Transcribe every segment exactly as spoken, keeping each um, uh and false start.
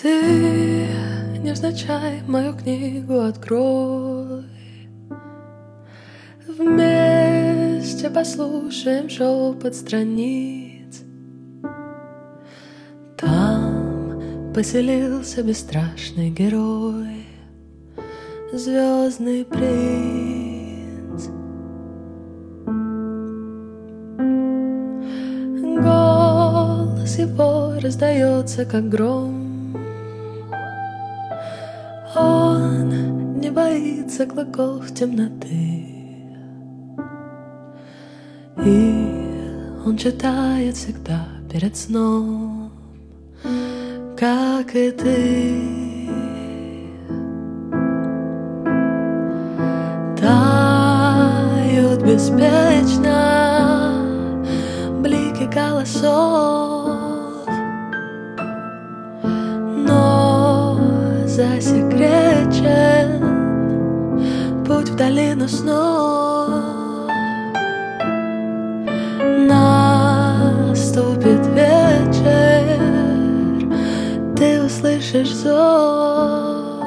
Ты невзначай мою книгу открой, вместе послушаем шепот страниц. Там поселился бесстрашный герой, звездный принц. Голос его раздается, как гром. Он не боится клыков темноты, и он читает всегда перед сном, как и ты. Тают беспечно блики голосов, но засекречен путь в долину снов. Наступит вечер, ты услышишь зов.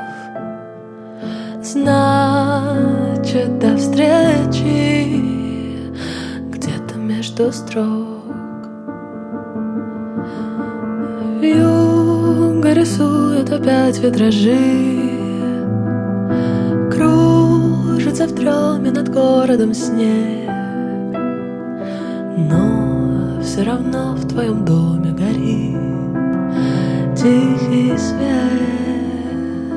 Значит, до встречи где-то между строк. Вьюга рисует опять витражи, кружится в дреме над городом снег, но все равно в твоем доме горит тихий свет.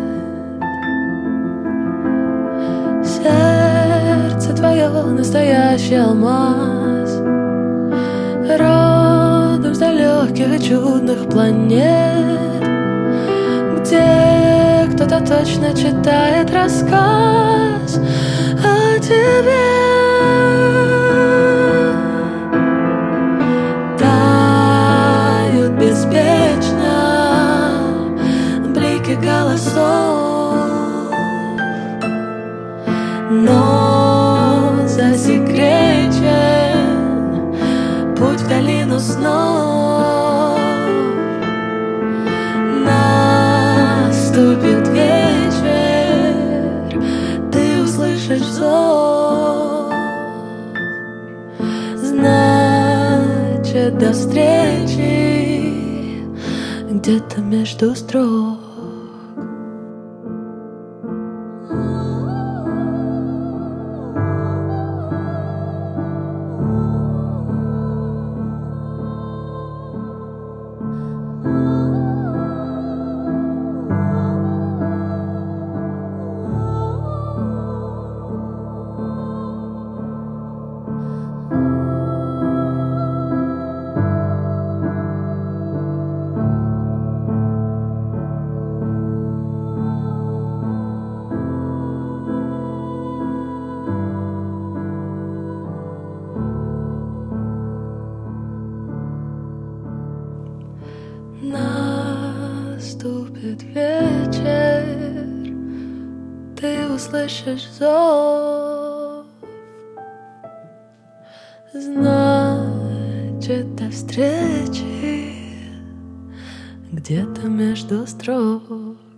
Сердце твое настоящий алмаз, родом с далеких и чудных планет, где кто-то точно читает рассказ о тебе. Тают беспечно блики голосов, но засекречен путь в долину снов. Наступит вечер, ты услышишь зов. Значит, до встречи где-то между строк. Наступит вечер, ты услышишь зов. Значит, до встречи где-то между строк.